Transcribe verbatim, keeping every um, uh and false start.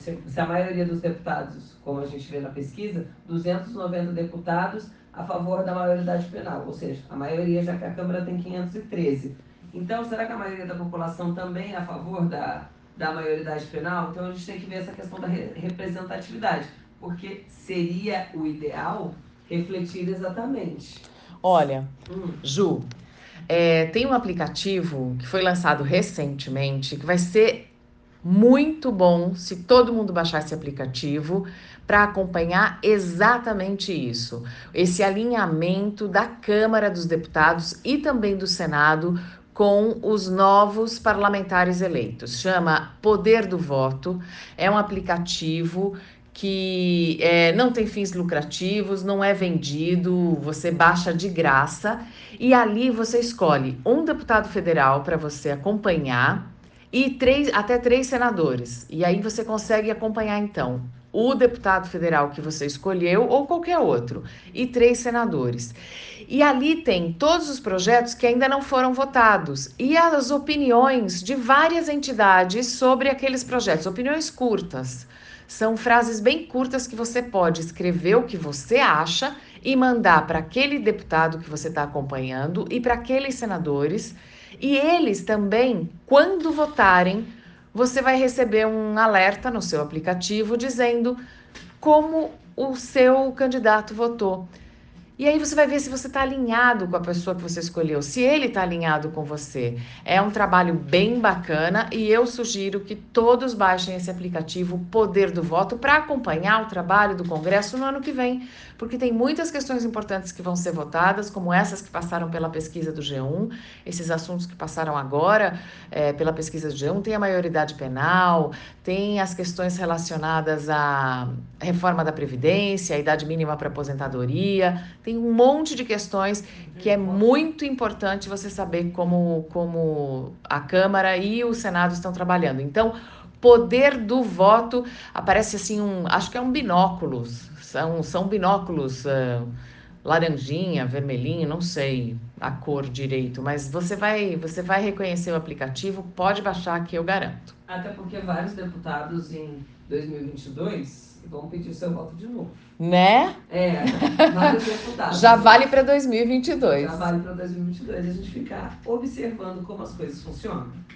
Se, se a maioria dos deputados, como a gente vê na pesquisa, duzentos e noventa deputados a favor da maioridade penal, ou seja, a maioria, já que a Câmara tem quinhentos e treze. Então, será que a maioria da população também é a favor da, da maioridade penal? Então, a gente tem que ver essa questão da re representatividade, porque seria o ideal refletir exatamente. Olha, Hum. Ju, é, tem um aplicativo que foi lançado recentemente que vai ser muito bom se todo mundo baixar esse aplicativo para acompanhar exatamente isso, esse alinhamento da Câmara dos Deputados e também do Senado com os novos parlamentares eleitos. Chama Poder do Voto, é um aplicativo que é, não tem fins lucrativos, não é vendido, você baixa de graça e ali você escolhe um deputado federal para você acompanhar e três, até três senadores. E aí você consegue acompanhar, então, o deputado federal que você escolheu ou qualquer outro, e três senadores. E ali tem todos os projetos que ainda não foram votados e as opiniões de várias entidades sobre aqueles projetos, opiniões curtas. São frases bem curtas que você pode escrever o que você acha e mandar para aquele deputado que você está acompanhando e para aqueles senadores. E eles também, quando votarem, você vai receber um alerta no seu aplicativo dizendo como o seu candidato votou. E aí você vai ver se você está alinhado com a pessoa que você escolheu, se ele está alinhado com você. É um trabalho bem bacana e eu sugiro que todos baixem esse aplicativo Poder do Voto para acompanhar o trabalho do Congresso no ano que vem, porque tem muitas questões importantes que vão ser votadas, como essas que passaram pela pesquisa do G um, esses assuntos que passaram agora é, pela pesquisa do G um, tem a maioridade penal, tem as questões relacionadas à reforma da Previdência, a idade mínima para aposentadoria, tem um monte de questões que é muito importante você saber como, como a Câmara e o Senado estão trabalhando. Então, Poder do Voto aparece assim, um, acho que é um binóculos, são, são binóculos uh, laranjinha, vermelhinho, não sei a cor direito, mas você vai, você vai reconhecer o aplicativo, pode baixar que eu garanto. Até porque vários deputados em dois mil e vinte e dois vão pedir o seu voto de novo. Né? É, vários deputados. Já vale para dois mil e vinte e dois. Já vale para dois mil e vinte e dois a gente ficar observando como as coisas funcionam.